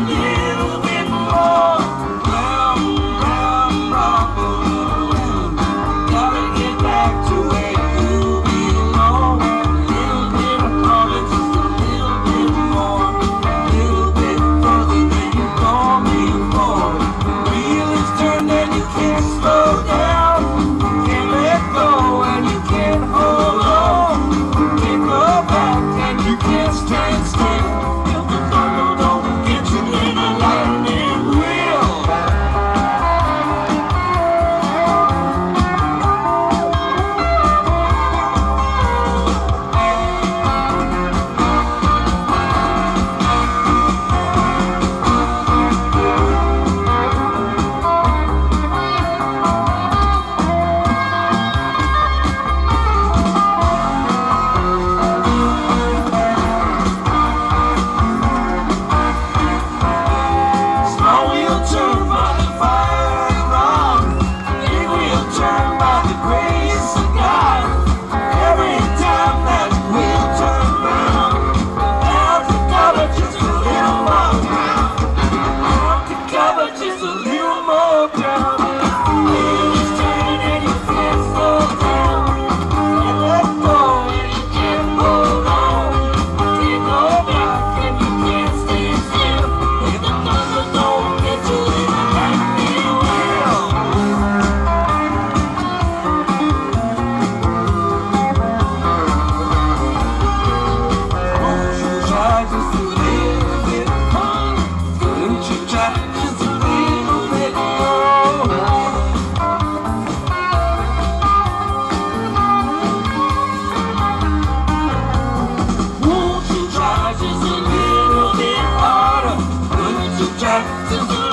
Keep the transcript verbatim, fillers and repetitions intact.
little bit more. Round, round, round, gotta get back to where you belong. Little bit harder, just a little bit more. Little bit further than you gone before. Wheel is turned and you can't slow down. Can't let go and you can't hold on. Can't go back and you can't stand still. If the thunder don't get you in a lightning wheel. Small wheel turn by the fire and rock. Big wheel turn by the grace of God. Every time that wheel turns round, bound to cover just a little more ground. Bound to cover just a little more ground. Wheel is turning and you can't slow down. Can't let go and you can't hold on. Can't go back and you can't stand still. If the thunder don't get you in a lightning wheel. Won't you try just a little bit harder? Couldn't you try just a little bit more? Won't you try just a little bit harder? Couldn't you try just a